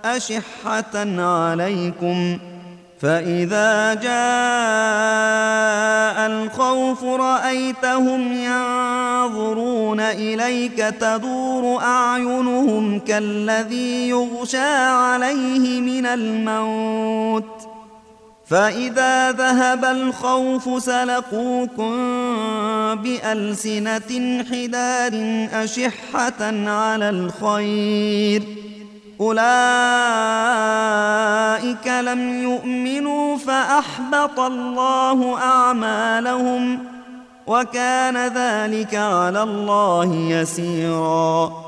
أشحة عليكم، فإذا جاء الخوف رأيتهم ينظرون إليك تدور أعينهم كالذي يغشى عليه من الموت، فإذا ذهب الخوف سلقوكم بألسنة حداد أشحة على الخير، أولئك لم يؤمنوا فأحبط الله أعمالهم، وكان ذلك على الله يسيرا.